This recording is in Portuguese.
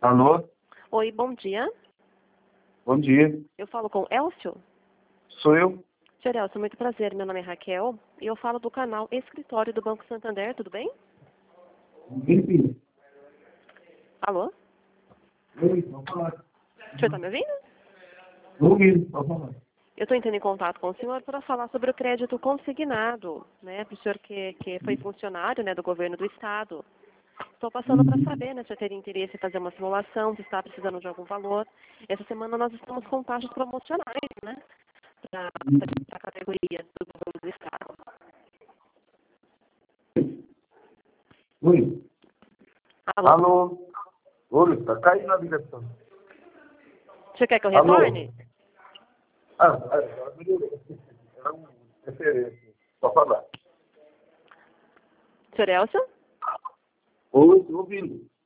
Alô? Oi, bom dia. Bom dia. Eu falo com Elcio? Sou eu? Senhor Elcio, muito prazer. Meu nome é Raquel e eu falo do canal Escritório do Banco Santander, tudo bem? Sim. Alô? Oi, pode falar. O senhor está me ouvindo? Tô ouvindo, pode falar. Eu estou entrando em contato com o senhor para falar sobre o crédito consignado, né? Para o senhor que foi funcionário, né, do governo do estado. Estou passando para saber, né, se eu teria interesse em fazer uma simulação, se está precisando de algum valor. Essa semana nós estamos com taxas promocionais, né, para a categoria do governo do estado. Oi. Alô? Alô? Oi, tá caindo a ligação. O senhor quer que eu Alô? retorne? Agora melhorou. Era um referência. Pode falar. Senhor Elcio? Oi, tô ouvindo.